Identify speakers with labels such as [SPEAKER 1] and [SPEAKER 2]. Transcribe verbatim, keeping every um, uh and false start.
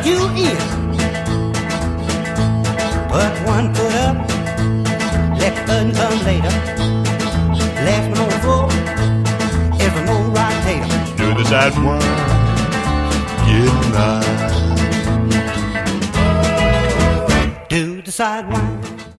[SPEAKER 1] you in. Put one foot up, let the button come later. Last one on the floor is a no rotator.
[SPEAKER 2] Do the side one, get nice.
[SPEAKER 1] Do the side one.